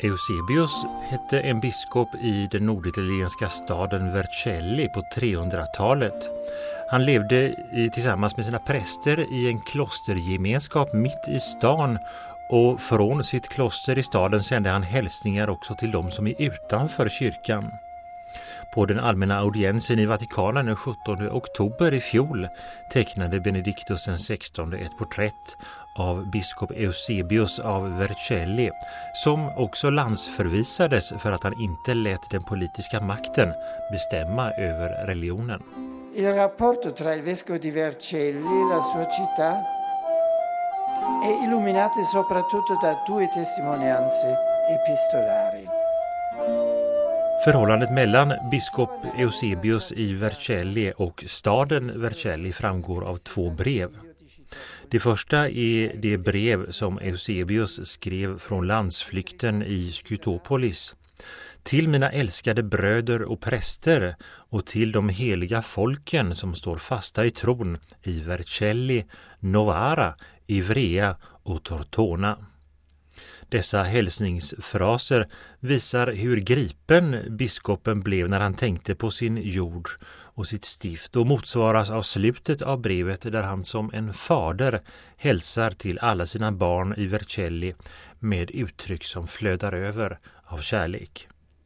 Eusebius hette en biskop i den norditalienska staden Vercelli på 300-talet. Han levde tillsammans med sina präster i en klostergemenskap mitt i stan, och från sitt kloster i staden sände han hälsningar också till de som är utanför kyrkan. På den allmänna audiensen i Vatikanen den 17 oktober i fjol tecknade Benedictus XVI ett porträtt av biskop Eusebius av Vercelli, som också landsförvisades för att han inte lät den politiska makten bestämma över religionen. Il rapporto tra il vescovo di Vercelli e la sua città è illuminato soprattutto da due testimonianze epistolari. Förhållandet mellan biskop Eusebius i Vercelli och staden Vercelli framgår av två brev. Det första är det brev som Eusebius skrev från landsflykten i Skytopolis. Till mina älskade bröder och präster och till de heliga folken som står fasta i tron i Vercelli, Novara, Ivrea och Tortona. Dessa hälsningsfraser visar hur gripen biskopen blev när han tänkte på sin jord och sitt stift, och motsvaras av slutet av brevet där han som en fader hälsar till alla sina barn i Vercelli med uttryck som flödar över av kärlek.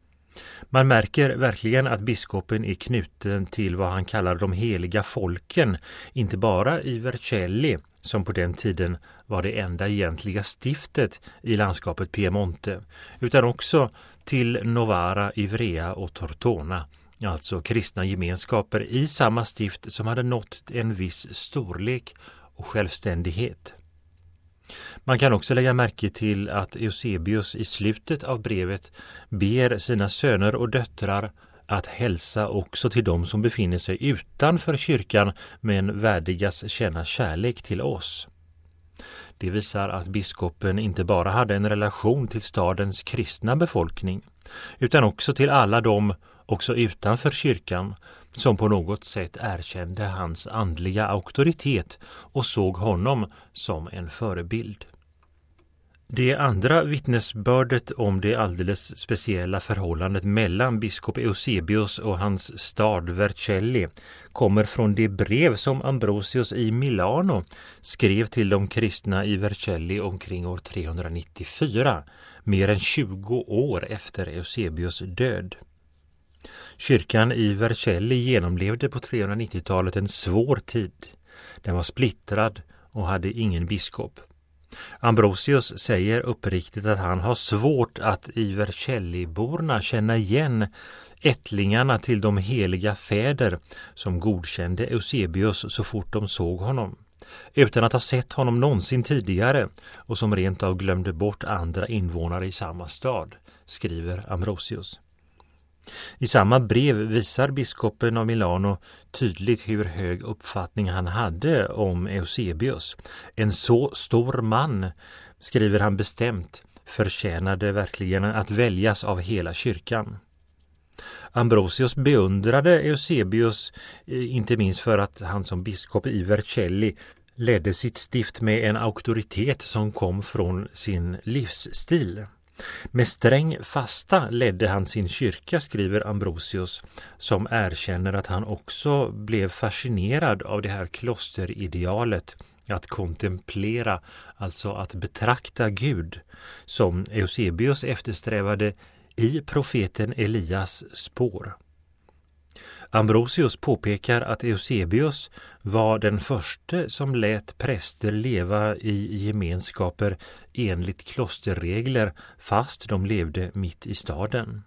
Man märker verkligen att biskopen är knuten till vad han kallar de heliga folken, inte bara i Vercelli, som på den tiden var det enda egentliga stiftet i landskapet Piemonte, utan också till Novara, Ivrea och Tortona, alltså kristna gemenskaper i samma stift som hade nått en viss storlek och självständighet. Man kan också lägga märke till att Eusebius i slutet av brevet ber sina söner och döttrar att hälsa också till dem som befinner sig utanför kyrkan, men värdigas känna kärlek till oss. Det visar att biskopen inte bara hade en relation till stadens kristna befolkning, utan också till alla dem också utanför kyrkan som på något sätt erkände hans andliga auktoritet och såg honom som en förebild. Det andra vittnesbördet om det alldeles speciella förhållandet mellan biskop Eusebius och hans stad Vercelli kommer från det brev som Ambrosius i Milano skrev till de kristna i Vercelli omkring år 394, mer än 20 år efter Eusebius död. Kyrkan i Vercelli genomlevde på 390-talet en svår tid. Den var splittrad och hade ingen biskop. Ambrosius säger uppriktigt att han har svårt att i Vercelli-borna känna igen ättlingarna till de heliga fäder som godkände Eusebius så fort de såg honom, utan att ha sett honom någonsin tidigare, och som rent av glömde bort andra invånare i samma stad, skriver Ambrosius. I samma brev visar biskopen av Milano tydligt hur hög uppfattning han hade om Eusebius. En så stor man, skriver han bestämt, förtjänade verkligen att väljas av hela kyrkan. Ambrosius beundrade Eusebius inte minst för att han som biskop i Vercelli ledde sitt stift med en auktoritet som kom från sin livsstil. Med sträng fasta ledde han sin kyrka, skriver Ambrosius, som erkänner att han också blev fascinerad av det här klosteridealet, att kontemplera, alltså att betrakta Gud, som Eusebius eftersträvade i profeten Elias spår. Ambrosius påpekar att Eusebius var den första som lät präster leva i gemenskaper enligt klosterregler fast de levde mitt i staden.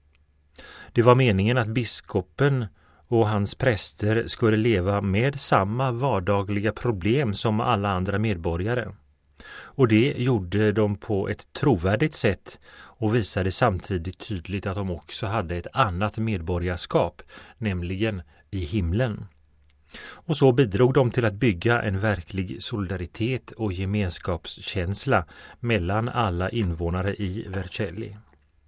Det var meningen att biskopen och hans präster skulle leva med samma vardagliga problem som alla andra medborgare. Och det gjorde de på ett trovärdigt sätt och visade samtidigt tydligt att de också hade ett annat medborgarskap, nämligen i himlen. Och så bidrog de till att bygga en verklig solidaritet och gemenskapskänsla mellan alla invånare i Vercelli.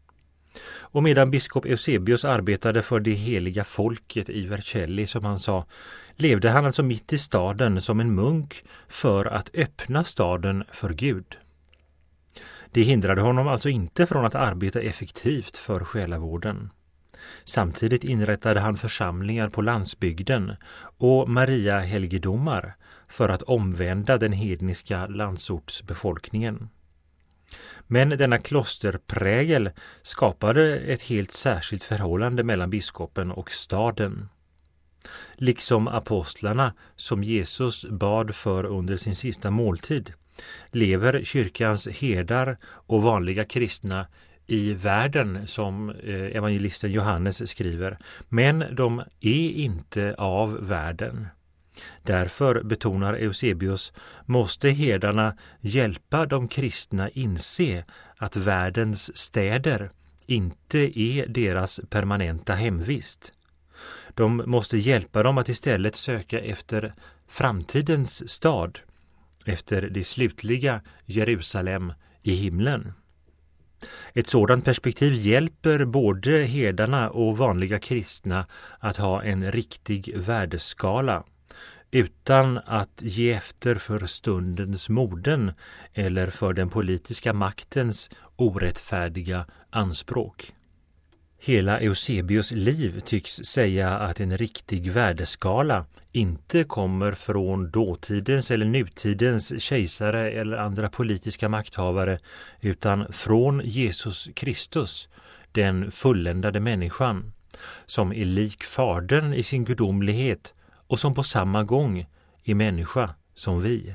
Och medan biskop Eusebius arbetade för det heliga folket i Vercelli, som han sa, levde han alltså mitt i staden som en munk för att öppna staden för Gud. Det hindrade honom alltså inte från att arbeta effektivt för själavården. Samtidigt inrättade han församlingar på landsbygden och Maria helgedomar för att omvända den hedniska landsortsbefolkningen. Men denna klosterprägel skapade ett helt särskilt förhållande mellan biskopen och staden. Liksom apostlarna som Jesus bad för under sin sista måltid lever kyrkans herdar och vanliga kristna i världen, som evangelisten Johannes skriver, men de är inte av världen. Därför, betonar Eusebius, måste herdarna hjälpa de kristna inse att världens städer inte är deras permanenta hemvist. De måste hjälpa dem att istället söka efter framtidens stad, efter det slutliga Jerusalem i himlen. Ett sådant perspektiv hjälper både herdarna och vanliga kristna att ha en riktig värdeskala, utan att ge efter för stundens moden eller för den politiska maktens orättfärdiga anspråk. Hela Eusebius liv tycks säga att en riktig värdeskala inte kommer från dåtidens eller nutidens kejsare eller andra politiska makthavare, utan från Jesus Kristus, den fulländade människan, som är lik Fadern i sin gudomlighet och som på samma gång är människa som vi.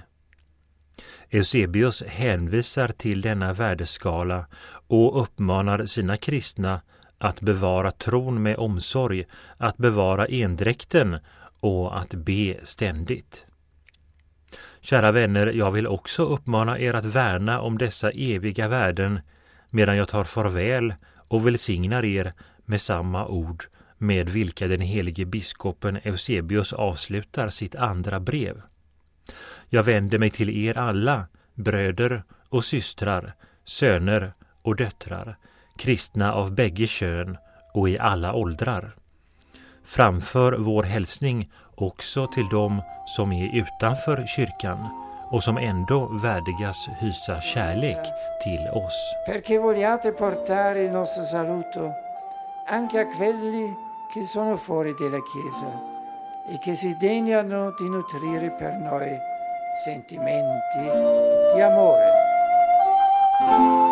Eusebius hänvisar till denna värdeskala och uppmanar sina kristna att bevara tron med omsorg, att bevara endräkten och att be ständigt. Kära vänner, jag vill också uppmana er att värna om dessa eviga värden medan jag tar farväl och välsignar er med samma ord med vilka den helige biskopen Eusebius avslutar sitt andra brev. Jag vänder mig till er alla, bröder och systrar, söner och döttrar, kristna av bägge kön och i alla åldrar. Framför vår hälsning också till dem som är utanför kyrkan och som ändå värdigas hysa kärlek till oss. Perché vogliate portare il nostro saluto anche a quelli che sono fuori della Chiesa e che si degnano di nutrire per noi sentimenti di amore.